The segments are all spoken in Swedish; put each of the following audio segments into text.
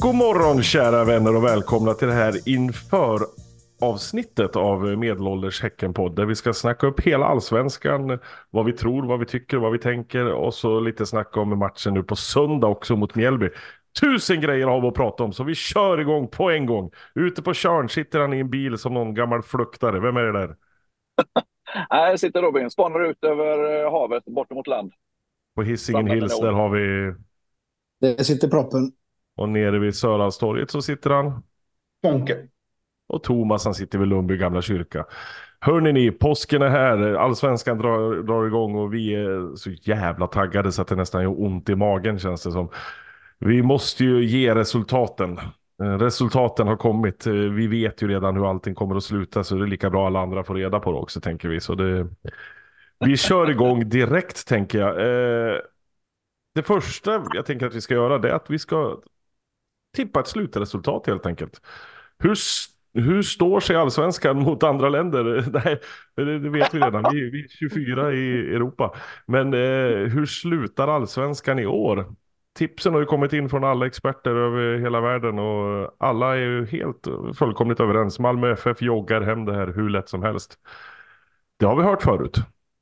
God morgon kära vänner och välkomna till det här inför avsnittet av Medelålders Häckenpodd där vi ska snacka upp hela allsvenskan, vad vi tror, vad vi tycker, vad vi tänker och så lite snacka om matchen nu på söndag också mot Mjällby. 1000 grejer har vi att prata om så vi kör igång på en gång. Ute på Tjörn sitter han i en bil som någon gammal fluktare. Vem är det där? Här sitter Robin, spanar ut över havet bort mot land. På Hisingen Hills där har vi... Det sitter proppen. Och nere vid Sörlandstorget så sitter han. Fonke. Och Thomas han sitter vid Lundby gamla kyrka. Hörrni ni, påsken är här. Allsvenskan drar igång och vi är så jävla taggade så att det nästan gör ont i magen känns det som. Vi måste ju ge resultaten. Resultaten har kommit. Vi vet ju redan hur allting kommer att sluta så det är lika bra alla andra får reda på det också tänker vi. Så vi kör igång direkt tänker jag. Det första jag tänker att vi ska göra det är att vi ska tippa ett slutresultat helt enkelt. Hur står sig allsvenskan mot andra länder? Nej, det vet vi redan. Vi är 24 i Europa. Men hur slutar allsvenskan i år? Tipsen har ju kommit in från alla experter över hela världen och alla är ju helt fullkomligt överens. Malmö FF joggar hem det här hur lätt som helst. Det har vi hört förut.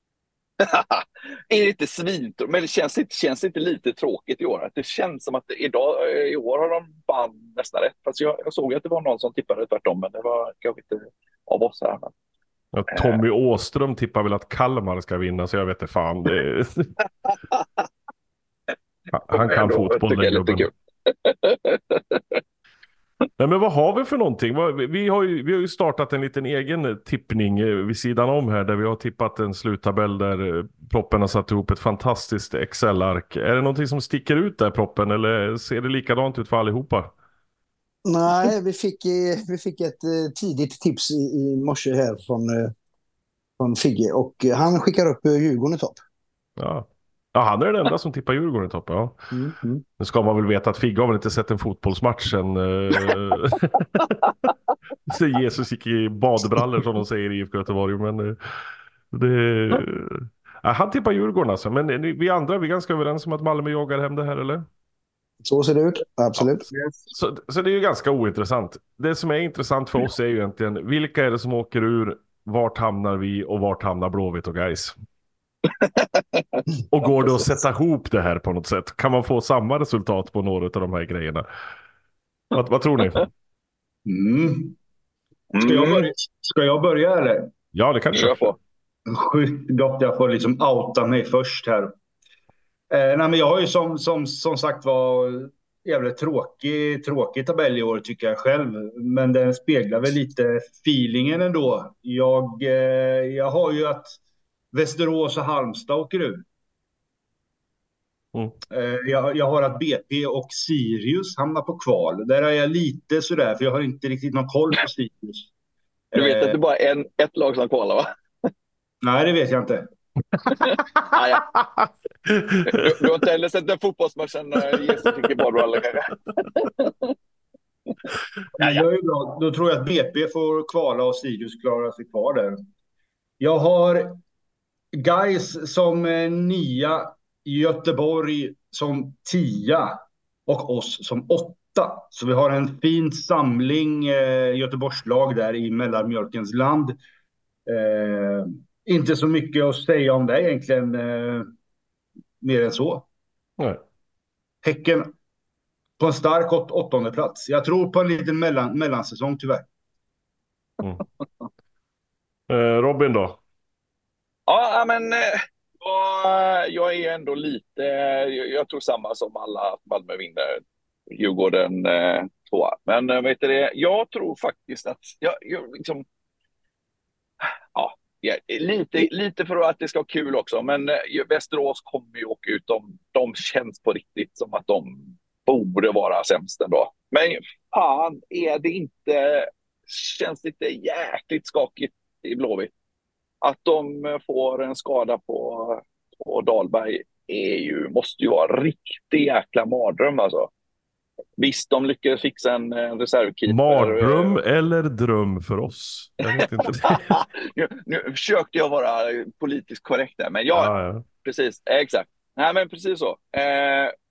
Är det inte svint? Men det känns inte lite tråkigt i år? Att det känns som att i år har de fan nästan rätt. Fast jag såg att det var någon som tippade tvärtom, men det var kanske inte av oss här. Ja, Tommy Åström tippar väl att Kalmar ska vinna, så jag vet inte fan. Han kan fotboll, den gubben. Nej, men vad har vi för någonting? Vi har ju startat en liten egen tippning vid sidan om här där vi har tippat en sluttabell där proppen har satt ihop ett fantastiskt Excel-ark. Är det någonting som sticker ut där proppen eller ser det likadant ut för allihopa? Nej, vi fick ett tidigt tips i morse här från Figge och han skickar upp Djurgården i topp. Ja. Ja, han är den enda som tippar Djurgården i topp, ja. Nu ska man väl veta att Figge har väl inte sett en fotbollsmatch sen så Jesus gick i badbrallor som de säger i IFK Göteborg, men han tippar Djurgården alltså. Men vi andra, vi är ganska överens om att Malmö jagar hem det här, eller? Så ser det ut, absolut. Ja. Så det är ju ganska ointressant. Det som är intressant för oss är ju egentligen vilka är det som åker ur, vart hamnar vi och vart hamnar Blåvitt och Gais? Och går det att sätta ihop det här på något sätt? Kan man få samma resultat på några av de här grejerna? Vad tror ni? Ska jag börja eller? Ja, det kan du göra. Sjukt gott, jag får liksom outa mig först här. Nej, men jag har ju som sagt var jävligt tråkig tabell i år tycker jag själv. Men den speglar väl lite feelingen ändå. Jag har ju att Västerås och Halmstad åker ur. Jag har att BP och Sirius hamnar på kval. Där är jag lite sådär, för jag har inte riktigt någon koll på Sirius. Du vet att det bara är ett lag som kvalar, va? Nej, det vet jag inte. Du har inte heller sett den fotbollsmatchen när Jesus fick i badbrallor kanske? Ja. Då tror jag att BP får kvala och Sirius klarar sig kvar där. Jag har Gais som 9, Göteborg som 10 och oss som 8. Så vi har en fin samling Göteborgslag där i mellanmjölkens land. Inte så mycket att säga om det egentligen, mer än så. Nej. Häcken på en stark 8:e plats. Jag tror på en liten mellansäsong tyvärr. Robin då? Ja, men jag är ändå lite... Jag tror samma som alla, Malmö vinner, Djurgården 2. Men vet du det? Jag tror faktiskt att... Jag liksom, lite för att det ska vara kul också. Men Västerås kommer ju åka ut. De känns på riktigt som att de borde vara sämst ändå. Men fan, är det inte... Känns lite jäkligt skakigt i Blåvitt. Att de får en skada på Dahlberg måste ju vara en riktig jäkla mardröm alltså. Visst, de lyckades fixa en reservkeeper. Mardröm eller dröm för oss? Jag vet inte. nu försökte jag vara politiskt korrekt där, men ja. Precis, exakt. Nej, men precis så.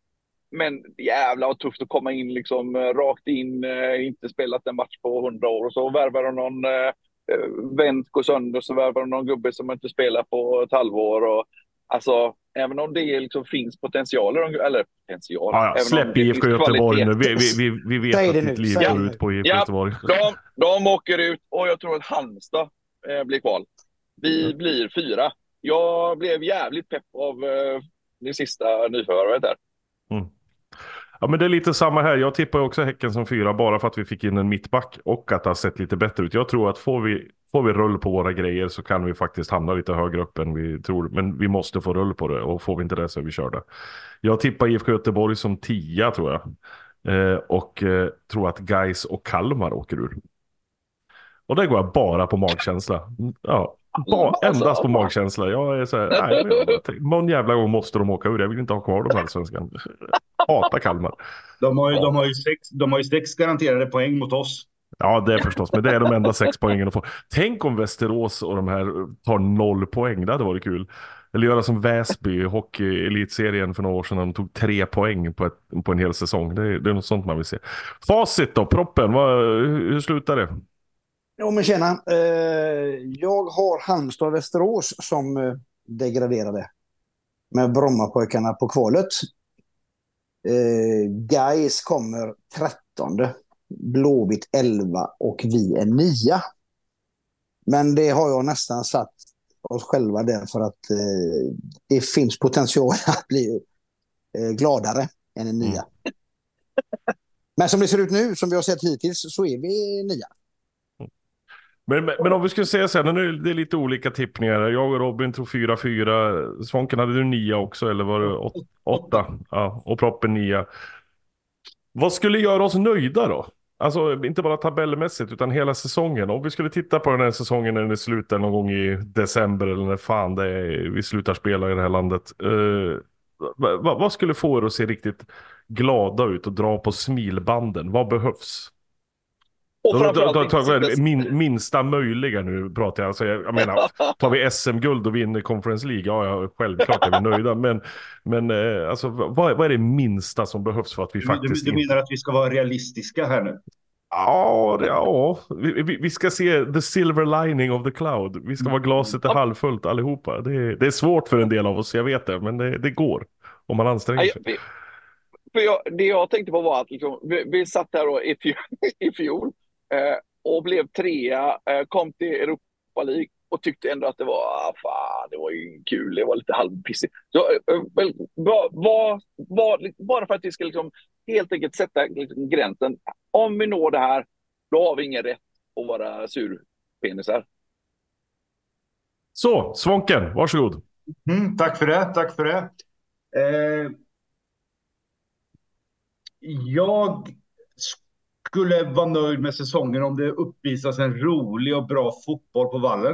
Men jävla vad tufft att komma in liksom rakt in, inte spelat en match på 100 år och så värvar de någon vän går sönder, så värvar de någon gubbe som inte spelar på ett halvår. Och, alltså, även om det liksom finns potential, eller potential. Ja, även släpp om det IFK finns Göteborg nu. kvalitet. Vi vet Säg att det ditt nu, liv säg går det ut på IFK Ja, Göteborg. de åker ut och jag tror att Halmstad blir kval. Vi blir 4. Jag blev jävligt pepp av det sista nyförvärvet där. Mm. Ja, men det är lite samma här. Jag tippar också Häcken som 4 bara för att vi fick in en mittback och att det har sett lite bättre ut. Jag tror att får vi rull på våra grejer så kan vi faktiskt hamna lite högre upp än vi tror. Men vi måste få rull på det, och får vi inte det så är vi körda. Jag tippar IFK Göteborg som 10 tror jag. Och tror att Gais och Kalmar åker ur. Och det går jag bara på magkänsla. Ja, endast på magkänsla. Jag är så här, någon jävla gång måste de åka ur. Jag vill inte ha kvar dem här svenskan. Hatar Kalmar. De har ju 6 garanterade poäng mot oss. Ja, det är förstås. Men det är de enda 6 poängen att få. Tänk om Västerås och de här tar 0 poäng. Det hade varit kul. Eller göra som Väsby, hockey-elitserien för några år sedan. De tog 3 poäng på en hel säsong. Det är något sånt man vill se. Facit då, proppen. Hur slutar det? Ja, men tjena. Jag har Halmstad och Västerås som degraderade med Brommapojkarna på kvalet. Gais kommer 13, Blåvitt 11 och vi är 9. Men det har jag nästan satt oss själva där för att det finns potential att bli gladare än en 9. Men som det ser ut nu, som vi har sett hittills, så är vi 9. Men om vi skulle säga så här, nu är det lite olika tippningar. Jag och Robin tror 4-4. Svånken, hade du 9 också, eller var det 8? Ja, och proppen 9. Vad skulle göra oss nöjda då? Alltså inte bara tabellmässigt utan hela säsongen. Om vi skulle titta på den här säsongen när den slutar någon gång i december eller när fan det är, vi slutar spela i det här landet. Vad skulle få er att se riktigt glada ut och dra på smilbanden? Vad behövs? Och framförallt minsta möjliga nu pratar jag. Alltså, jag menar, tar vi SM-guld och vinner Conference League, ja självklart är vi nöjda. Men alltså, vad är det minsta som behövs för att vi faktiskt... Du menar att vi ska vara realistiska här nu? Ja. Vi ska se the silver lining of the cloud. Vi ska vara glaset är halvfullt allihopa. Det är svårt för en del av oss, jag vet det. Men det går om man anstränger sig. Det jag tänkte på var att liksom, vi satt här då i fjol och blev 3, kom till Europa League och tyckte ändå att det var det var ju kul, det var lite halvpissigt. Bara för att vi ska liksom helt enkelt sätta liksom gränsen. Om vi når det här, då har vi ingen rätt att vara surpenisar. Så, Svånken, varsågod. Tack för det. Jag skulle vara nöjd med säsongen om det uppvisas en rolig och bra fotboll på vallen.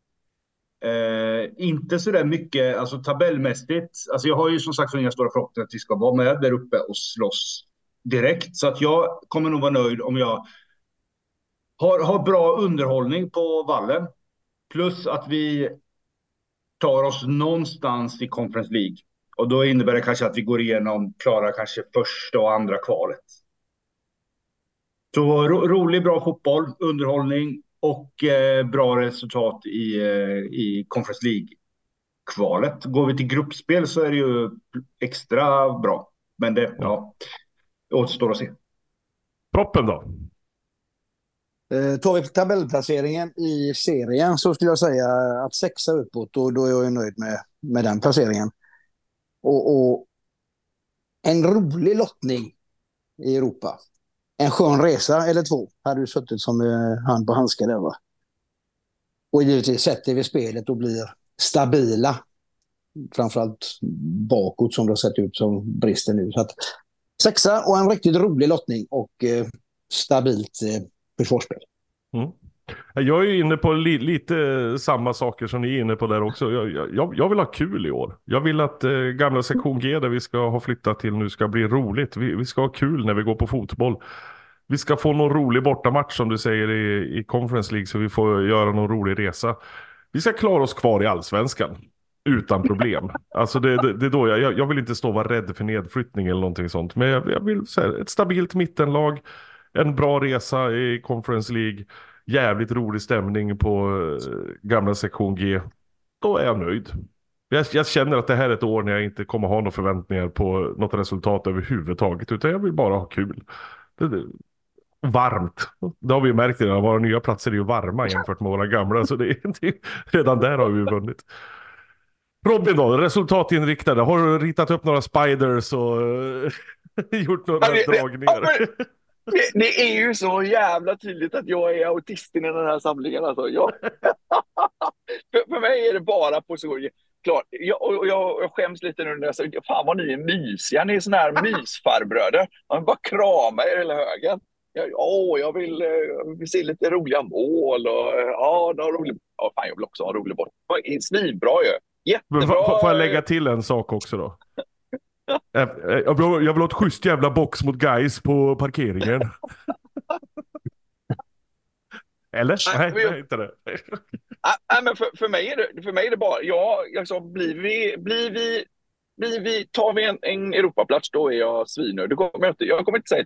Inte så där mycket, alltså tabellmässigt. Alltså jag har ju som sagt så inga stora förhoppningar att vi ska vara med där uppe och slåss direkt. Så att jag kommer nog vara nöjd om jag har bra underhållning på vallen. Plus att vi tar oss någonstans i Conference League. Och då innebär det kanske att vi går igenom, klarar kanske första och andra kvalet. Så rolig, bra fotboll, underhållning och bra resultat i Conference League-kvalet. Går vi till gruppspel så är det ju extra bra. Men det återstår att se. Proppen då? Tar vi tabellplaceringen i serien så skulle jag säga att 6 uppåt, och då är jag nöjd med den placeringen. Och en rolig lottning i Europa. En skön resa eller 2 hade du suttit som hand på handskar där, va? Och givetvis sätter vi spelet och blir stabila. Framförallt bakåt som det har sett ut som brister nu. Så att 6 och en riktigt rolig lottning och stabilt försvarsspel. Jag är inne på lite samma saker som ni är inne på där också. Jag vill ha kul i år. Jag vill att gamla sektion G där vi ska ha flyttat till nu ska bli roligt. Vi ska ha kul när vi går på fotboll. Vi ska få någon rolig bortamatch som du säger i Conference League, så vi får göra någon rolig resa. Vi ska klara oss kvar i allsvenskan. utan problem. Alltså det är då jag vill inte stå och vara rädd för nedflyttning eller någonting sånt. Men jag vill säga ett stabilt mittenlag, en bra resa i Conference League, jävligt rolig stämning på gamla sektion G. Då är jag nöjd. Jag känner att det här är ett år när jag inte kommer ha några förväntningar på något resultat överhuvudtaget. Utan jag vill bara ha kul. Varmt. Det har vi ju märkt redan. Våra nya platser är ju varma jämfört med våra gamla. Så redan där har vi vunnit. Robin då, resultatinriktade. Har du ritat upp några spiders och gjort några dragningar? Det är ju så jävla tydligt att jag är autisten i den här samlingen. Alltså. För mig är det bara position. Klart, jag skäms lite nu när jag säger fan vad ni är mysiga. Ni är såna här mysfarbröder. Man bara krama er hela högen. Jag vill se lite roliga mål och fan, jag vill också ha en rolig bort. Svinbra ju. Jättebra. Får jag lägga till en sak också då? Jag vill ha ett schysst jävla box mot guys på parkeringen. Eller? Nej, inte det. Nej, men för mig är det bara tar vi en Europaplats, då är jag svinnöjd. Jag kommer inte säga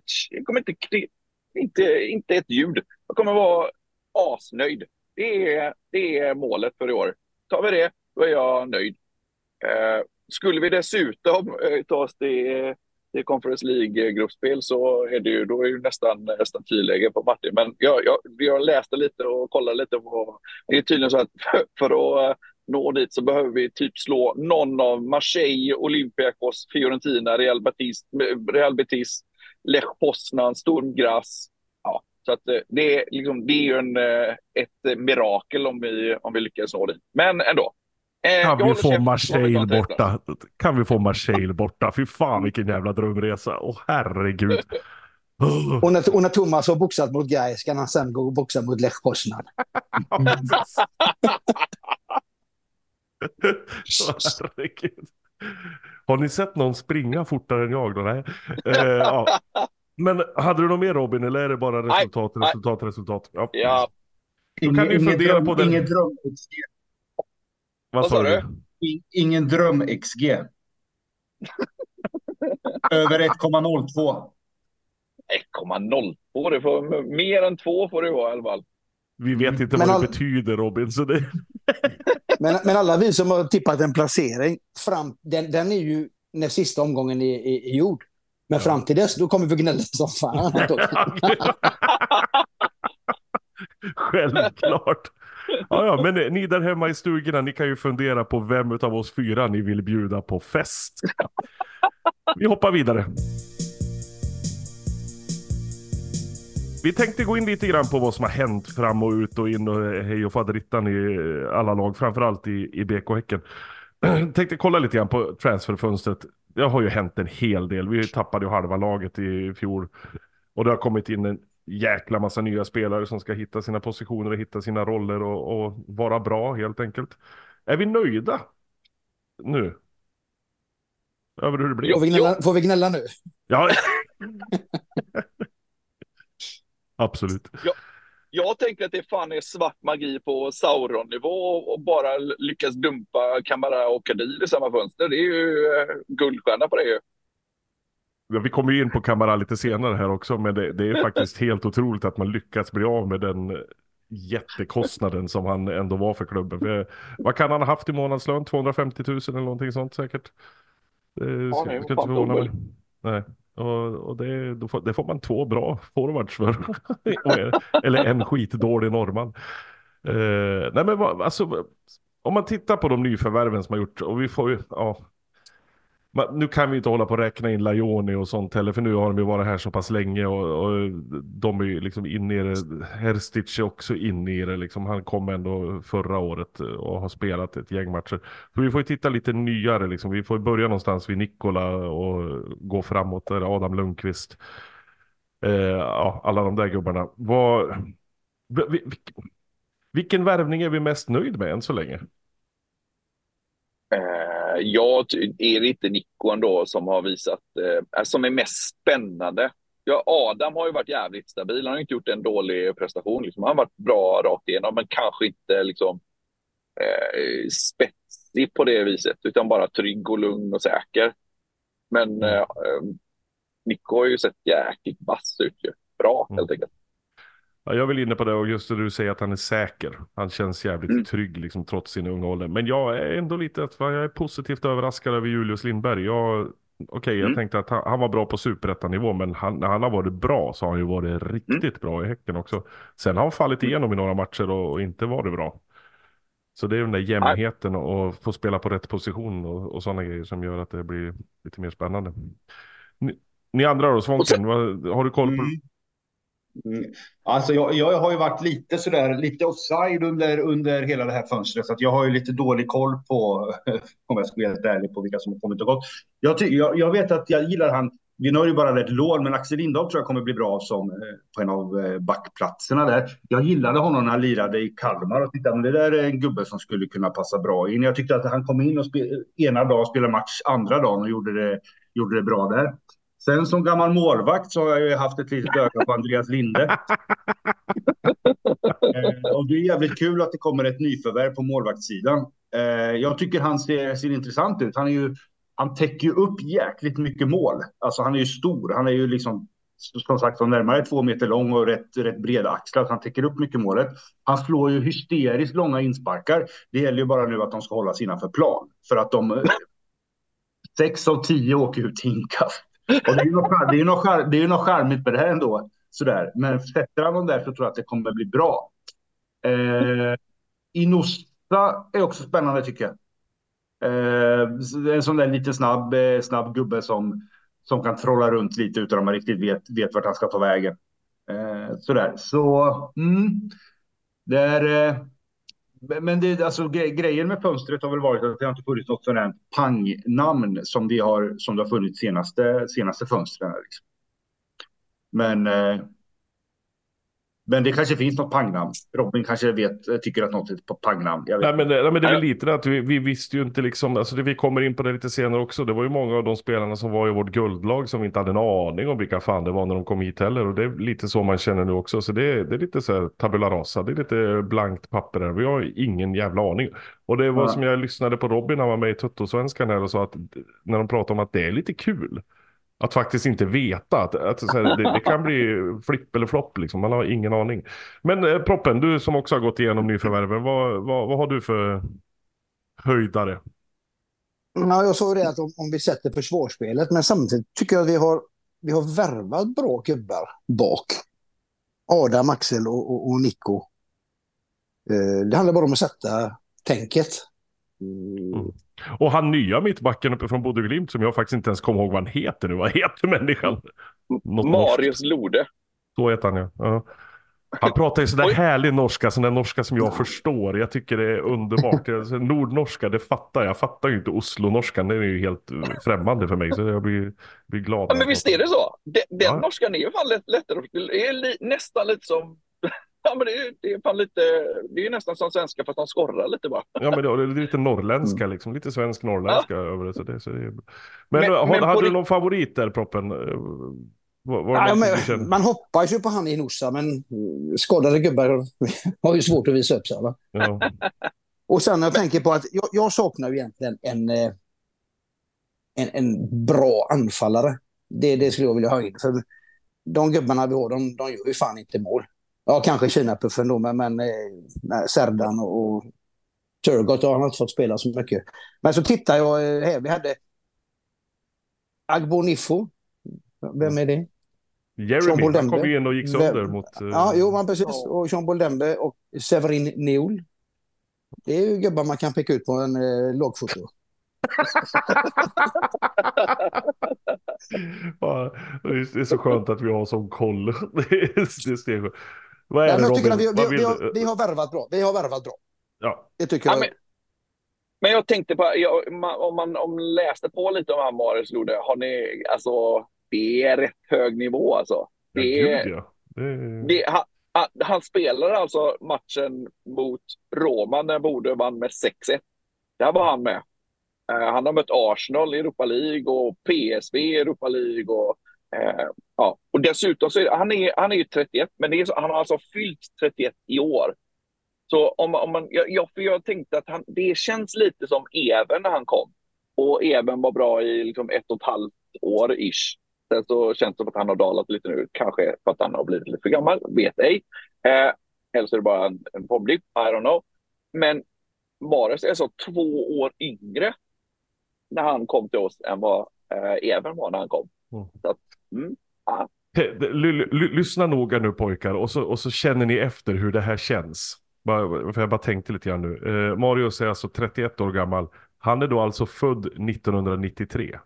inte ett ljud. Jag kommer vara asnöjd. Det är målet för i år. Tar vi det, då är jag nöjd. Skulle vi dessutom ta oss till Conference League-gruppspel så är det ju, då är det nästan tydligare på Martin. Men jag läste lite och kollade lite på. Det är tydligen så att för att nå dit så behöver vi typ slå någon av Marseille, Olympiakos, Fiorentina, Real Betis, Lech Poznan, Sturm Graz. Ja, så att det är ju ett mirakel om vi lyckas nå dit. Men ändå. Kan vi få Marseille borta? Kan vi få Marseille borta? Fy fan vilken jävla drömresa. Herregud. Och när Thomas har boxat mot Gais kan han sen gå och boxa mot Lech Poznan. Herregud. Har ni sett någon springa fortare än jag då? Nej. Ja. Men hade du något mer Robin eller är det bara resultat? Ja. Då kan ni fundera på den. Ingen dröm-XG. Vad sa du? Ingen dröm-XG. Över 1,02. 1,02, det får mer än 2 får det vara i alla fall. Vi vet inte vad det betyder Robin. Så det... men alla vi som har tippat en placering, den är ju när sista omgången är gjord. Men fram till dess, då kommer vi gnälla som fan. Självklart. Ja, men ni där hemma i stugorna, ni kan ju fundera på vem av oss 4 ni vill bjuda på fest. Vi hoppar vidare. Vi tänkte gå in lite grann på vad som har hänt fram och ut och in och hej och faderittan i alla lag, framförallt i BK Häcken. Tänkte kolla lite grann på transferfönstret. Det har ju hänt en hel del. Vi tappade ju halva laget i fjol och det har kommit in en jäkla massa nya spelare som ska hitta sina positioner och hitta sina roller och vara bra helt enkelt. Är vi nöjda nu? Över hur det blir? Får vi gnälla nu? Ja. Absolut. Jag tänker att det fan är svart magi på Sauron-nivå och bara lyckas dumpa Kamara och Kadir i samma fönster. Det är ju guldstjärna på det ju. Ja, vi kommer ju in på Kamara lite senare här också, men det är faktiskt helt otroligt att man lyckats bli av med den jättekostnaden som han ändå var för klubben. För, vad kan han ha haft i månadslön? 250 000 eller någonting sånt säkert? Det ska inte förvåna mig. Nej. Och det får man 2 bra forwards för. Eller en skitdålig norrman. Nej men alltså, om man tittar på de nyförvärven som har gjort, och vi får ju, nu kan vi inte hålla på att räkna in Lajoni och sånt heller, för nu har de ju varit här så pass länge och de är ju liksom inne i det. Herstich är också inne i det liksom. Han kom ändå förra året och har spelat ett gäng matcher. Så vi får ju titta lite nyare liksom. Vi får börja någonstans vid Nikola och gå framåt där, Adam Lundqvist. Alla de där gubbarna. Vilken värvning är vi mest nöjd med än så länge? Är det inte Nico ändå som har visat som är mest spännande? Adam har ju varit jävligt stabil. Han har inte gjort en dålig prestation. Liksom. Han har varit bra rakt igenom, men kanske inte liksom, spets kaxig på det viset, utan bara trygg och lugn och säker. Men Nico har ju sett jäkligt vass ut ju. Bra, helt enkelt. Ja, jag vill inne på det, och just det du säger att han är säker. Han känns jävligt trygg liksom, trots sin unga ålder. Men jag är ändå lite jag är positivt överraskad över Julius Lindberg. Jag tänkte att han var bra på superettanivå, men när han har varit bra så har han ju varit riktigt bra i Häcken också. Sen har han fallit igenom i några matcher och inte varit bra. Så det är den där jämnheten och få spela på rätt position och sådana grejer som gör att det blir lite mer spännande. Ni andra då, Svånken, har du koll på? Alltså jag har ju varit lite offside under hela det här fönstret, så att jag har ju lite dålig koll på, om jag ska vara helt ärlig, på vilka som har kommit och gått. Jag vet att jag gillar han. Vi har ju bara rätt lån, men Axel Lindahl tror jag kommer bli bra som på en av backplatserna där. Jag gillade honom när han lirade i Kalmar och tittade, men det där är en gubbe som skulle kunna passa bra in. Jag tyckte att han kom in och ena dagen spelade match, andra dagen och gjorde det bra där. Sen som gammal målvakt så har jag ju haft ett litet öga på Andreas Linde. Och det är jävligt kul att det kommer ett nyförvärv på målvaktssidan. Jag tycker han ser intressant ut. Han täcker ju upp jäkligt mycket mål. Alltså han är ju stor. Han är ju liksom, som sagt, närmare 2 meter lång och rätt bred axlar. Han täcker upp mycket målet. Han slår ju hysteriskt långa insparkar. Det gäller ju bara nu att de ska hålla sina för plan. För att 6 av 10 åker ut i inkast. Och det är ju något charmigt med det här ändå. Sådär. Men sätter han dem där så tror jag att det kommer bli bra. Inosta är också spännande, tycker jag. En sån där lite snabb gubbe som kan trolla runt lite utan att man riktigt vet vart han ska ta vägen. Sådär. Så men det, alltså, grejen med fönstret har väl varit att det har inte funnits något sådant här pangnamn som det har funnits senaste fönstren. Liksom. Men det kanske finns något pangnamn. Robin kanske tycker att något är på pangnamn. Nej, men det är väl lite att vi visste ju inte liksom, alltså vi kommer in på det lite senare också. Det var ju många av de spelarna som var i vårt guldlag som inte hade en aning om vilka fan det var när de kom hit heller. Och det är lite så man känner nu också. Så det är lite så här tabula rasa. Det är lite blankt papper där. Vi har ingen jävla aning. Och det var som jag lyssnade på Robin när han var med i Tuttosvenskan här och sa att när de pratar om att det är lite kul. Att faktiskt inte veta att så här, det kan bli flipp eller flopp liksom. Man har ingen aning. Men Proppen, du som också har gått igenom nyförvärven, vad har du för höjdare? Ja, jag sa ju det att om vi sätter försvarsspelet, men samtidigt tycker jag att vi har värvat bra gubbar bak. Adam, Axel och Nico. Det handlar bara om att sätta tänket. Och han nya mittbacken uppe från Bodø Glimt som jag faktiskt inte ens kommer ihåg vad han heter nu. Vad heter människan? Marius Lode. Så heter han, ja. Han pratar ju sådär härlig norska, sån där norska som jag förstår. Jag tycker det är underbart. Nordnorska, det fattar jag. Jag fattar ju inte Oslo-norskan, den är ju helt främmande för mig. Så jag blir glad. Ja, men visst är det så. Den norskan är ju fan lättare. Det är nästan lite som... Ja, men det är fan lite... Det är ju nästan som svenska fast de skorrar lite bara. Ja, men det är lite norrländska liksom. Lite svensk-norrländska över det. Så det är... Men hade du någon favorit där, Proppen? Man hoppas ju på han i Nossa, men skadade gubbar har ju svårt att visa upp sig. Va? Ja. Och sen när jag tänker på att jag saknar ju egentligen en bra anfallare. Det skulle jag vilja ha in. För de gubbarna vi har, de gör ju fan inte mål. Ja, kanske Kina-puffen då, men Serdan och Turgott har han inte fått spela så mycket. Men så tittar jag här, vi hade Agbonifo. Vem är det? Jeremy, han kom in och gick sönder mot... Ja, jo, man precis. Och Jean Boldembe och Severin Neol. Det är ju gubbar man kan peka ut på en lagfoto. Ja, det är så skönt att vi har som koll. Vad är ja, det, jag tycker Robin? att vi har värvat bra. Vi har värvat bra. Ja. Det tycker jag. Men jag tänkte på, om man läste på lite om han Marius Lode, har ni, alltså, det är rätt hög nivå alltså. Han spelade alltså matchen mot Roma när Bodø vann med 6-1. Där var han med. Han har mött Arsenal i Europa League och PSV i Europa League och och dessutom så han är ju 31, men han har alltså fyllt 31 i år. Så om man, för jag tänkte att det känns lite som Even när han kom. Och Even var bra i liksom 1,5 år ish. Sen så känns det som att han har dalat lite nu. Kanske för att han har blivit lite för gammal, vet ej. Eller så är det bara en formdipp, I don't know. Men Mares är så 2 år yngre när han kom till oss än vad Even var när han kom. Så att, ja. Lyssna noga nu pojkar och så känner ni efter hur det här känns. För jag bara tänkte lite grann nu. Marius är alltså 31 år gammal. Han är då alltså född 1993.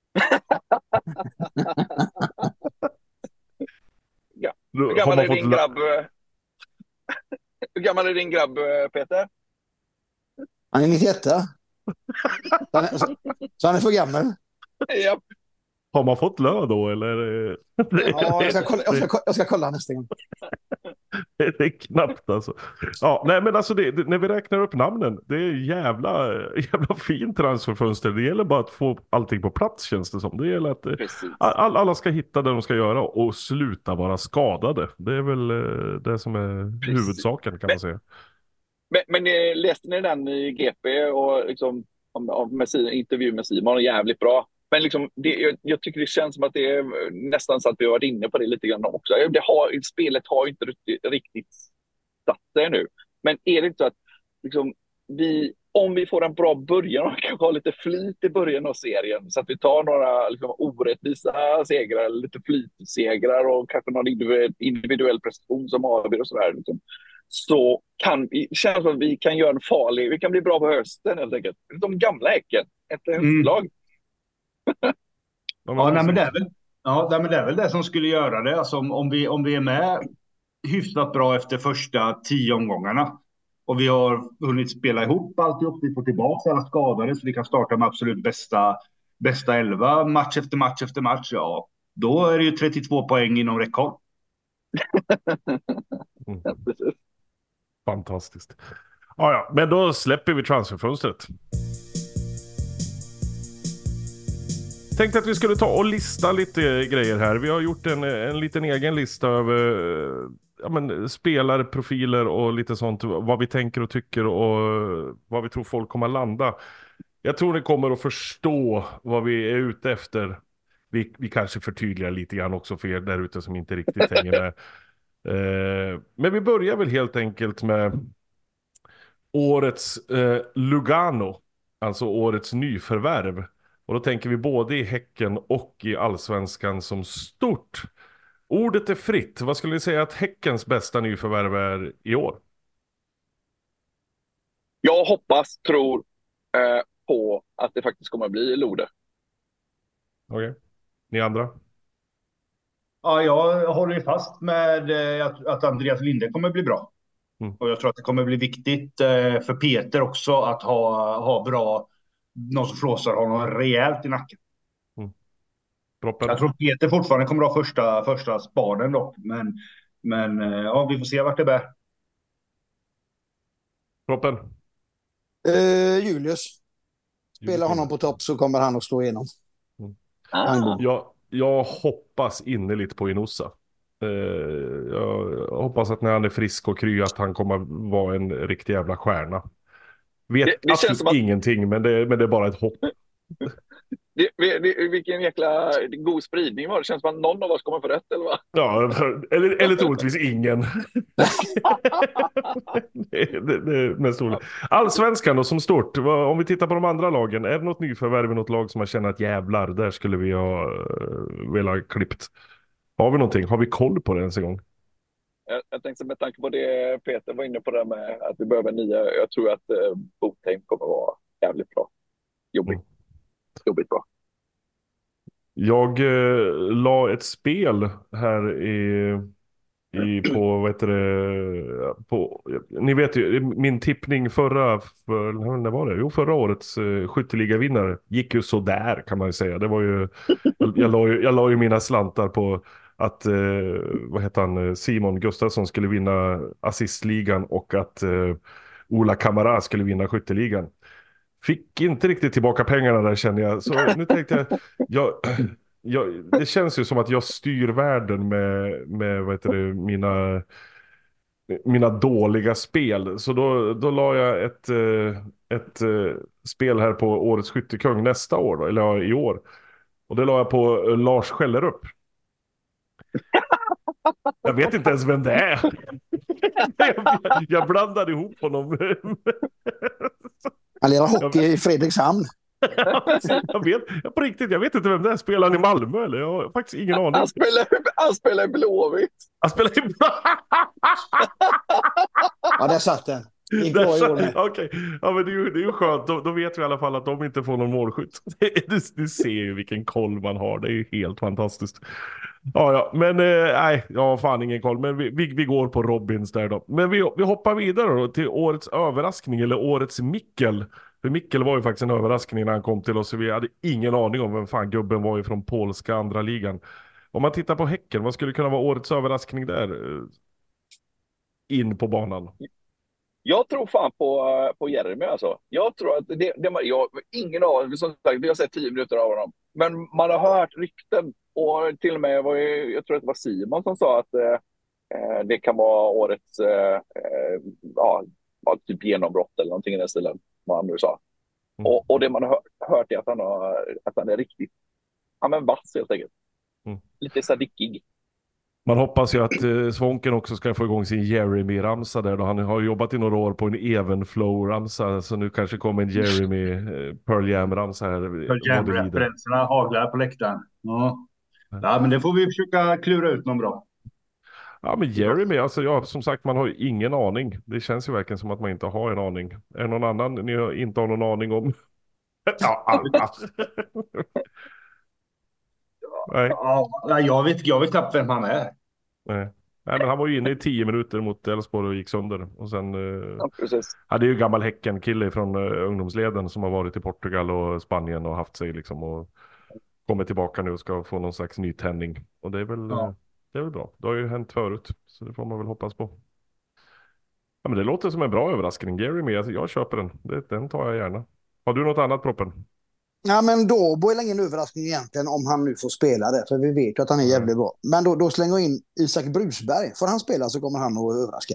Ja. Hur gammal är din grabb? Hur gammal är din grabb, Peter? Han är 91. Så han är för gammal. Ja. Har man fått lön då eller? Ja, jag ska kolla nästa gång. Det är knappt alltså. Ja, nej men alltså när vi räknar upp namnen, det är jävla fin transferfönster. Det gäller bara att få allting på plats känns det som. Det gäller att alla ska hitta det de ska göra och sluta vara skadade. Det är väl det som är huvudsaken kan man säga. Men läste ni den i GP och liksom av intervju med Simon, jävligt bra. Men liksom, jag tycker det känns som att det är nästan så att vi har varit inne på det lite grann också. Spelet har ju inte riktigt satt sig nu. Men är det inte så att liksom, om vi får en bra början och kanske har lite flyt i början av serien så att vi tar några liksom, orättvisa segrar eller lite flytsegrar och kanske någon individuell prestation som avgör och sådär liksom. Så känns som att vi kan göra vi kan bli bra på hösten helt enkelt. De gamla Häcken, ett höstlag. Men det är väl det som skulle göra det. Alltså, om vi är med hyfsat bra efter första 10 omgångarna och vi har hunnit spela ihop alltihop, vi får tillbaka alla skadade så vi kan starta med absolut bästa 11 match efter match, ja, då är det ju 32 poäng inom räckhåll. Fantastiskt. Ja, men då släpper vi transferfönstret. Tänkte att vi skulle ta och lista lite grejer här. Vi har gjort en liten egen lista över spelarprofiler och lite sånt. Vad vi tänker och tycker och vad vi tror folk kommer att landa. Jag tror ni kommer att förstå vad vi är ute efter. Vi kanske förtydligar lite grann också för er där ute som inte riktigt hänger med. Men vi börjar väl helt enkelt med årets Lugano. Alltså årets nyförvärv. Och då tänker vi både i Häcken och i Allsvenskan som stort. Ordet är fritt. Vad skulle ni säga att Häckens bästa nyförvärv är i år? Jag tror på att det faktiskt kommer att bli Lode. Okej. Ni andra? Ja, jag håller ju fast med att Andreas Linde kommer bli bra. Och jag tror att det kommer bli viktigt för Peter också att ha bra, någon som flåsar honom rejält i nacken. Jag tror Peter fortfarande kommer att ha första spaden dock. Men ja, vi får se vart det bär. Proppen? Julius. Spelar honom på topp så kommer han att slå igenom. Jag hoppas innerligt på Inosa. Jag hoppas att när han är frisk och kry att han kommer vara en riktig jävla stjärna. Vet det absolut som att... ingenting, men det är bara ett hopp. Vilken jäkla god spridning var det. Känns som att någon av oss kommer få rätt, eller vad? Ja, eller troligtvis ingen. det är mest roligt. Allsvenskan då som stort. Om vi tittar på de andra lagen. Är det något nyförvärv i något lag som man känner att jävlar, där skulle vi ha velat klippt? Har vi någonting? Har vi koll på det ens en gång? Jag tänkte med tanke på det Peter var inne på det med att vi behöver nya. Jag tror att Botheim kommer vara jävligt bra. Jobbigt bra. Jag la ett spel här på vad heter det på, ni vet ju min tippning förra årets skytteligavinnare gick ju så där kan man ju säga. Det var ju jag la ju mina slantar på att Simon Gustafsson skulle vinna assistligan och att Ola Kamara skulle vinna skytteligan. Fick inte riktigt tillbaka pengarna där känner jag. Så nu tänkte det känns ju som att jag styr världen med mina mina dåliga spel. Så då la jag ett spel här på Årets Skyttekung nästa år då, eller ja, i år. Och det la jag på Lars Skällerup. Jag vet inte ens vem det är. Jag blandade ihop honom. Han lirar hockey i Fredrikshamn. På riktigt, jag vet inte vem det är. Spelar han i Malmö eller? Jag har faktiskt ingen aning. Han spelar i Blåvitt. Han spelar i Ja, där satt den. Gick bra i år med. Okej, ja, men det är ju skönt. Då vet vi i alla fall att de inte får någon målskytt. Du ser ju vilken koll man har. Det är ju helt fantastiskt. Ja, men nej, jag har fan ingen koll. Men vi går på Robins där då. Men vi hoppar vidare då till årets överraskning eller årets Mickel. För Mickel var ju faktiskt en överraskning när han kom till oss. Vi hade ingen aning om vem fan gubben var ifrån polska andra ligan. Om man tittar på Häcken, vad skulle kunna vara årets överraskning där? In på banan. Jag tror fan på Jeremy alltså. Jag tror att jag har ingen aning. Som sagt, vi har sett 10 minuter av honom. Men man har hört rykten. Och till och med jag tror att det var Simon som sa att det kan vara årets typ genombrott eller någonting i den stilen. Vad han nu sa. Och det man har hört är att han är riktigt vass helt enkelt. Lite sadikig. Man hoppas ju att Svånken också ska få igång sin Jeremy-ramsa där då. Han har jobbat i några år på en Evenflow-ramsa, så nu kanske kommer en Jeremy Pearl Jam-ramsa här. Pearl Jam-referenserna haglar på läktaren. Ja, men det får vi försöka klura ut någon bra. Ja, men Jeremy, alltså som sagt, man har ju ingen aning. Det känns ju verkligen som att man inte har en aning. Är det någon annan ni inte har någon aning om? Ja, alla. Nej. Ja, jag vet knappt vem han är. Nej, men han var ju inne i 10 minuter mot Elfsborg och gick sönder. Och sen, precis. Det är ju gammal Häcken-kille från ungdomsleden som har varit i Portugal och Spanien och haft sig liksom och kommer tillbaka nu och ska få någon slags nytändning. Och det är väl bra. Det har ju hänt förut, så det får man väl hoppas på. Ja, men det låter som en bra överraskning. Jeremy, alltså, jag köper den. Den tar jag gärna. Har du något annat, Proppen? Ja, men då är det ingen överraskning egentligen om han nu får spela det. För vi vet ju att han är jävligt bra. Men då slänger jag in Isak Brusberg. Får han spela så kommer han att överraska.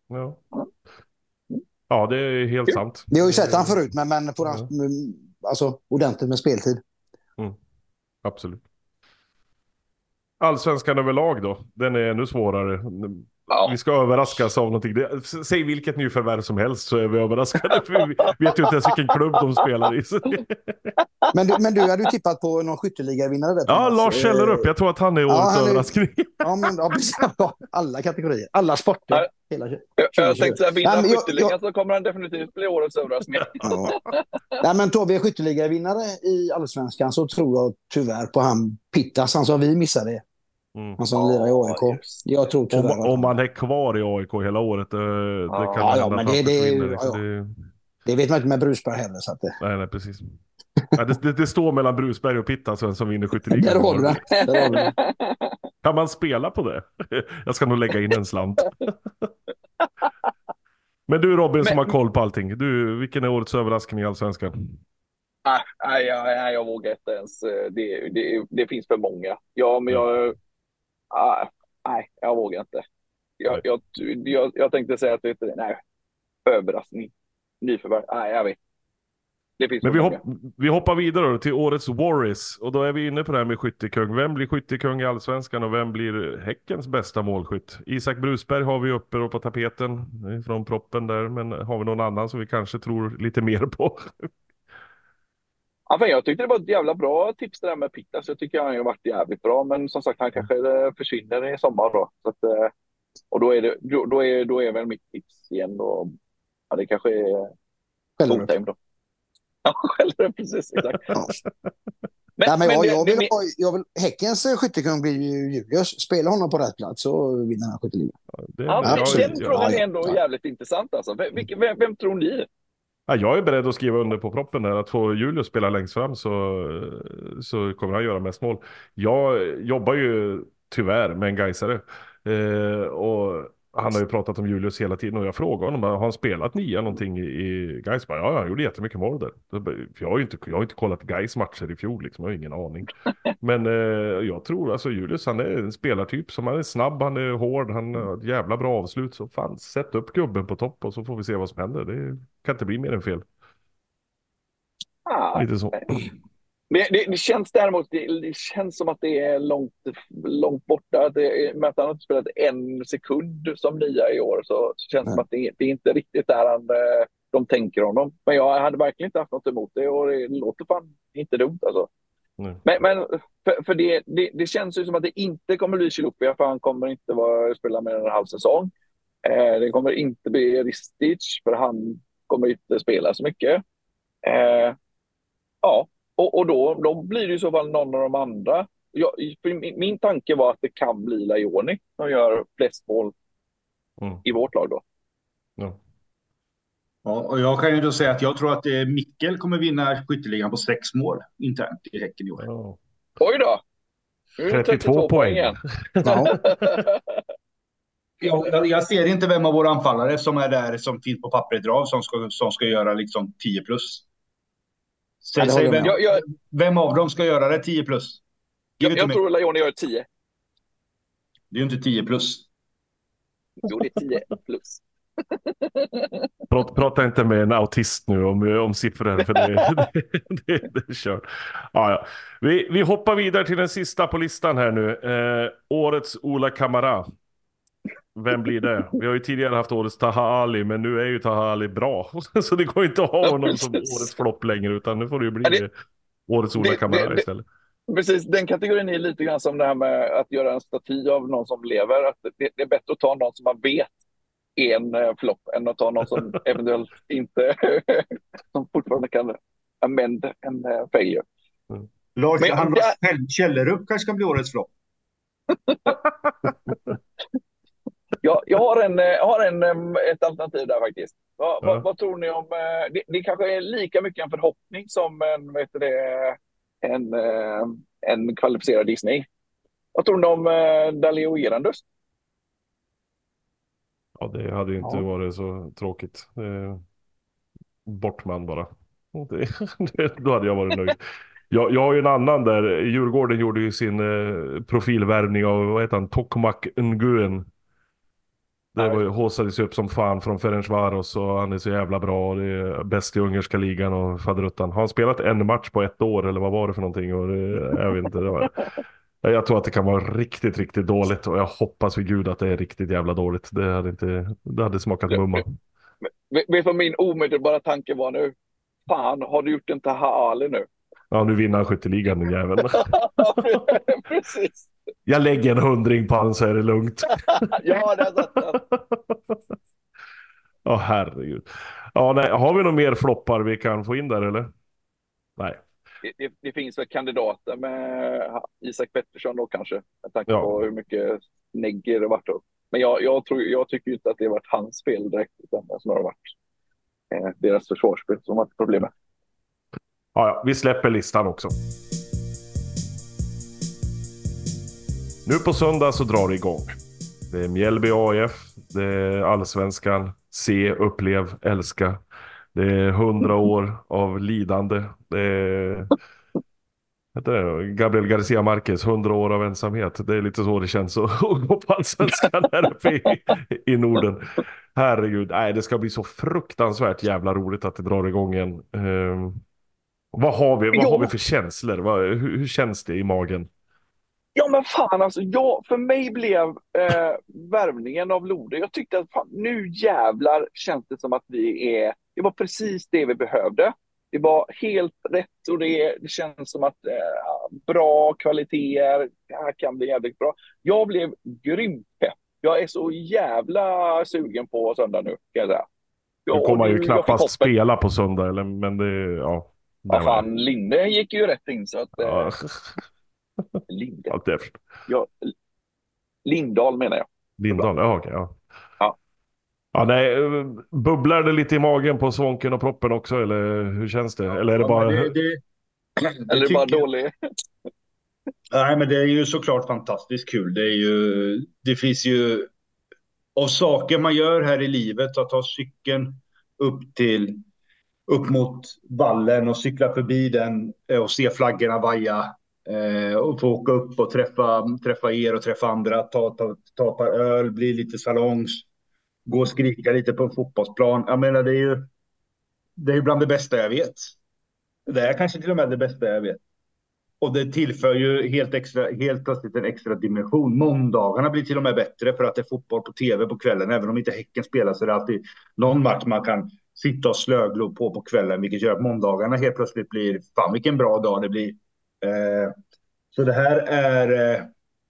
Ja, det är helt sant. Vi har ju sett han förut, men får han alltså ordentligt med speltid. Absolut. Allsvenskan överlag då. Den är ännu svårare. Ja. Vi ska överraskas av någonting. Säg vilket nyförvärv som helst så är vi överraskade. För vi vet ju inte ens vilken klubb de spelar i. Men du hade ju tippat på någon skytteligavinnare där. Ja, Lars Källerup. Jag tror att han är årets överraskning. Ja, alla kategorier. Alla sporter. Jag tänkte att vinna skytteligan så kommer han definitivt bli årets överraskning. Nej, men tar vi skytteligavinnare i Allsvenskan så tror jag tyvärr på han Pittas, han som vi missade. Han som lirar i AIK. Jag tror tyvärr om man är kvar i AIK hela året, det kan hända men att han försvinner. Det vet man inte med Brusberg heller. Så att det... Nej, precis. Ja, det står mellan Brusberg och Pittas som vinner skytteligan. Där har du det. Kan man spela på det? Jag ska nog lägga in en slant. Men du Robin som har koll på allting. Vilken är årets överraskning i Allsvenskan? Nej, jag vågar inte ens. Det finns för många. Ja, men jag vågar inte. Jag tänkte säga att överraskning. Nyförvärv. Nej, jag vet. Men vi hoppar vidare till årets Warris. Och då är vi inne på det här med skyttekung. Vem blir skyttekung i Allsvenskan och vem blir Häckens bästa målskytt? Isak Brusberg har vi uppe på tapeten från proppen där. Men har vi någon annan som vi kanske tror lite mer på? Ja, jag tyckte det var ett jävla bra tips det där med Pittas. Jag tycker han har varit jävligt bra. Men som sagt, han kanske försvinner i sommar då. Så att, och då är väl mitt tips igen då. Ja, det kanske är Solheim då. Ja, själv precis. Exakt. Jag vill Häckens skyttekung blir ju Julius. Spela honom på rätt plats så vinner han skytteligan. Den frågan är ändå jävligt intressant alltså. Vem tror ni? Ja, jag är beredd att skriva under på proppen där. Att få Julius spela längst fram så kommer han göra mest mål. Jag jobbar ju tyvärr med en Gaisare. Och han har ju pratat om Julius hela tiden och jag frågade honom, har han spelat 9 någonting i Gais? Ja, han gjorde jättemycket mål där. För jag har ju inte kollat Gais matcher i fjol liksom, jag har ingen aning. Men jag tror alltså Julius, han är en spelartyp som han är snabb, han är hård, han har ett jävla bra avslut. Så fan, sätt upp gubben på topp och så får vi se vad som händer. Det kan inte bli mer än fel. Lite så. Det känns däremot, det känns som att det är långt borta. Med att han inte spelat 1 sekund som nya i år så känns det som att det är inte riktigt där de tänker honom. Men jag hade verkligen inte haft något emot det och det låter fan inte dumt alltså. Men för det känns ju som att det inte kommer bli Chilupia, för han kommer inte spela med en halv säsong. Det kommer inte bli Ristic, för han kommer inte spela så mycket. Ja, och då blir det i så fall någon av de andra. Min tanke var att det kan bli Lajoni som gör flest mål i vårt lag då. Ja. Ja, och jag kan ju då säga att jag tror att Mikkel kommer vinna skytteligan på 6 mål internt i Häcken i år. Ja. Oj då! 32 poäng. Ja. Jag ser inte vem av våra anfallare som är där som finns på pappret idag som ska göra liksom 10 plus. Säg vem av dem ska göra det 10 plus? Jag tror Lajoni gör 10. Det är ju inte 10 plus. Jo, det är 10 plus. Prata inte med en autist nu om siffror, för det är kört. Ja. Vi hoppar vidare till den sista på listan här nu. Årets Ola Kamara. Vem blir det? Vi har ju tidigare haft årets Taha Ali, men nu är ju Taha Ali bra. Så det går inte att ha honom som årets flopp längre, utan nu får det ju bli årets Ola Kamara istället. Precis, den kategorin är lite grann som det här med att göra en staty av någon som lever. Att det är bättre att ta någon som man vet är en flopp än att ta någon som eventuellt inte som fortfarande kan amend en failure. Lars Källerup kanske kan bli årets flopp. Jag har ett alternativ där faktiskt. Vad tror ni om... Det kanske är lika mycket en förhoppning som en kvalificerad Disney. Vad tror ni om Daleo Erandus? Ja, det hade ju inte varit så tråkigt. Bortman bara. Då hade jag varit nöjd. Jag har ju en annan där. Djurgården gjorde ju sin profilvärvning av, vad heter han, Tokmak Nguyen. Det håsades upp som fan från Ferencvaros och han är så jävla bra. Det är bäst i ungerska ligan och faderuttan. Har han spelat en match på 1 år eller vad var det för någonting? Och jag vet inte. Jag tror att det kan vara riktigt, riktigt dåligt och jag hoppas vid Gud att det är riktigt jävla dåligt. Det hade smakat mumma. Vet du vad min omedelbara tanke var nu? Fan, har du gjort en Taha Ali nu? Ja, nu vinner han skytteligan, den jäveln. Precis. Jag lägger en 100 på han så är det lugnt. Ja, det är sant. Ja, herregud. Ja, nej, har vi några mer floppar vi kan få in där, eller? Nej. Det finns väl kandidater med Isak Pettersson då kanske. Med tanke på hur mycket negger det varit då. Men jag tycker inte att det har varit hans fel direkt, utan det har varit deras försvarsspel som har varit problemet. Ja, vi släpper listan också. Nu på söndag så drar det igång. Det är Mjällby AIF, det är Allsvenskan, se, upplev, älska. Det är 100 år av lidande. Det är Gabriel Garcia Marquez, 100 år av ensamhet. Det är lite så det känns att gå på Allsvenskan här uppe i Norden. Herregud, det ska bli så fruktansvärt jävla roligt att det drar igång igen. Vad har vi för känslor? Hur känns det i magen? Ja, men fan alltså, för mig blev värvningen av Lode. Jag tyckte att fan, nu jävlar känns det som att det var precis det vi behövde. Det var helt rätt och det känns som att bra kvaliteter, det här kan bli jävligt bra. Jag blev grymt pepp. Jag är så jävla sugen på söndag nu, kan jag säga. Du kommer ju knappast spela på söndag, eller, men det, ja. Ja, fan, Linde gick ju rätt in så att... Linde. Ja, Lindahl menar jag. Lindahl, okej. Ja, nej, bubblar det lite i magen på Svånken och proppen också, eller hur känns det? Eller är det bara... Eller är det bara dåligt? Nej, men det är ju såklart fantastiskt kul. Det finns ju av saker man gör här i livet, att ta cykeln upp mot vallen och cykla förbi den och se flaggorna vaja, och få åka upp och träffa er och träffa andra, ta ett par öl, bli lite salongs, gå och skrika lite på en fotbollsplan. Jag menar, det är bland det bästa jag vet. Det är kanske till och med det bästa jag vet. Och det tillför ju helt plötsligt en extra dimension. Måndagarna blir till och med bättre för att det är fotboll på tv på kvällen. Även om inte Häcken spelar så är det alltid någon match man kan sitta och slöglo på kvällen. Vilket gör att måndagarna helt plötsligt blir, fan vilken bra dag det blir. Så det här är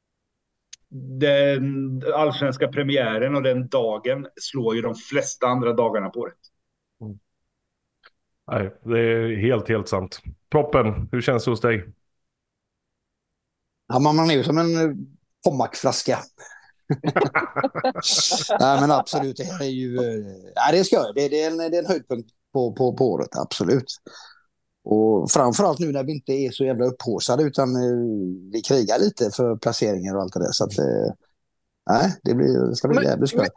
den allsvenska premiären, och den dagen slår ju de flesta andra dagarna på det. Nej, det är helt sant. Proppen, hur känns det hos dig? Ja, man är ju som en pommackflaska. Nej, men absolut, det här är ju... Nej, det ska jag. Det är en höjdpunkt på året, absolut. Och framförallt nu när vi inte är så jävla upphåsade, utan vi krigar lite för placeringar och allt det där. Så att, nej, det ska bli jävligt skoj.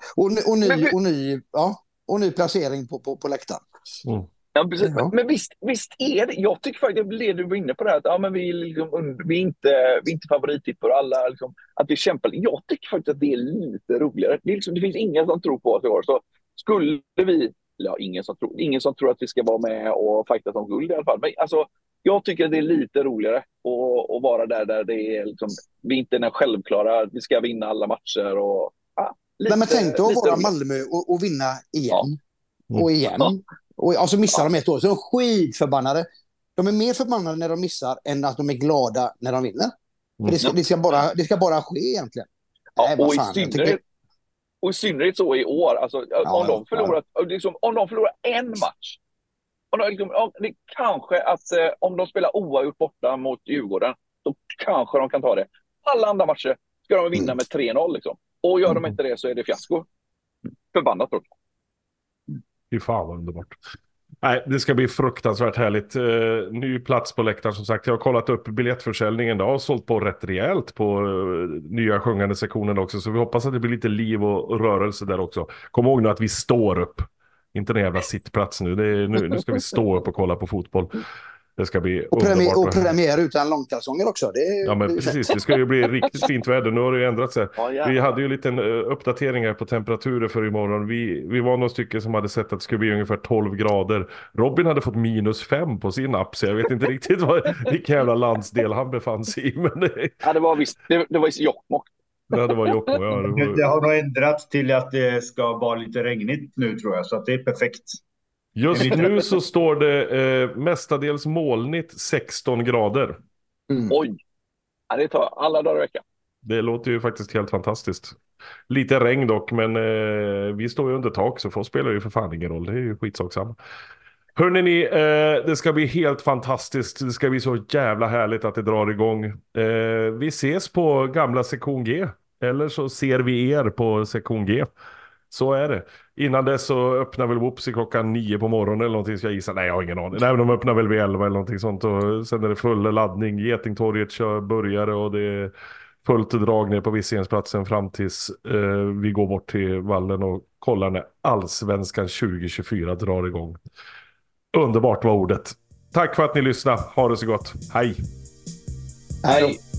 Och ny placering på läktaren. Mm. Ja, precis. Ja. Men visst är det. Jag tycker faktiskt det du var inne på det här, att vi är inte favorittippar och alla liksom, att vi kämpar. Jag tycker faktiskt att det är lite roligare. Det finns ingen som tror på att vi har, så skulle vi, ingen som tror att vi ska vara med och fighta om guld i alla fall. Men alltså, jag tycker att det är lite roligare att vara där det är liksom, vi inte är den självklara, vi ska vinna alla matcher och lite, men tänk då att vara Malmö och vinna igen. Ja. Och igen. Ja. Och alltså missar de ett år, så de är skitförbannade. De är mer förbannade när de missar än att de är glada när de vinner. För det ska bara ske egentligen. Ja, nej, och i synnerhet så i år. Alltså, om de förlorar en match. Det kanske att om de spelar oavgjort borta mot Djurgården, då kanske de kan ta det. Alla andra matcher ska de vinna med 3-0 liksom. Och gör de inte det så är det fiasko. Förbannat då. Fy fan vad underbart. Nej, det ska bli fruktansvärt härligt. Ny plats på läktaren som sagt. Jag har kollat upp biljettförsäljningen då och sålt på rätt rejält på nya sjungande sektionen också. Så vi hoppas att det blir lite liv och rörelse där också. Kom ihåg nu att vi står upp. Inte en jävla sittplats nu. Nu ska vi stå upp och kolla på fotboll. Det ska bli underbart. Och premiär utan långkalsonger också. Ja, men precis. Det ska ju bli riktigt fint väder. Nu har det ju ändrat sig. Vi hade ju lite uppdateringar på temperaturer för imorgon. Vi var några stycken som hade sett att det skulle bli ungefär 12 grader. Robin hade fått -5 på sin app, så jag vet inte riktigt vilken jävla landsdel han befann sig i. Men det var visst Jokkmokk. Ja, det var Jokkmokk. Ja, det har nog ändrats till att det ska vara lite regnigt nu, tror jag. Så att det är perfekt. Just nu så står det mestadels molnigt 16 grader. Oj, det tar alla dagar i veckan. Det låter ju faktiskt helt fantastiskt. Lite regn dock, men vi står ju under tak, så för oss spelar ju för fan ingen roll. Det är ju skitsaksamma. Hörrni, det ska bli helt fantastiskt. Det ska bli så jävla härligt att det drar igång. Vi ses på gamla sektion G. Eller så ser vi er på sektion G. Så är det. Innan dess så öppnar väl Whoopsie klockan 9 på morgonen eller någonting, ska jag gissa. Nej, jag har ingen aning. Nej, men de öppnar väl vid 11 eller någonting sånt. Och sen är det full laddning. Getingtorget börjar och det är fullt drag ner på Vissensplatsen fram tills vi går bort till vallen och kollar när Allsvenskan 2024 drar igång. Underbart var ordet. Tack för att ni lyssnade. Ha det så gott. Hej! Hej!